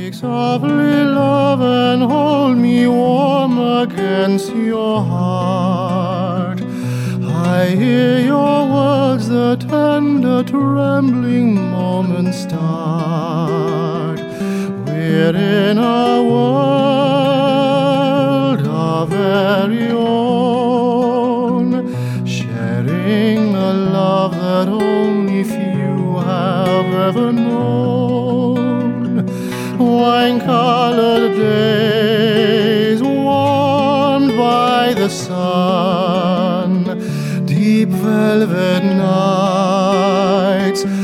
softly, love, and hold me warm against your heart. I hear your words, the tender, trembling moments start. We're in a world of very own, sharing a love that only few have ever known. Wine-colored days warmed by the sun, deep velvet nights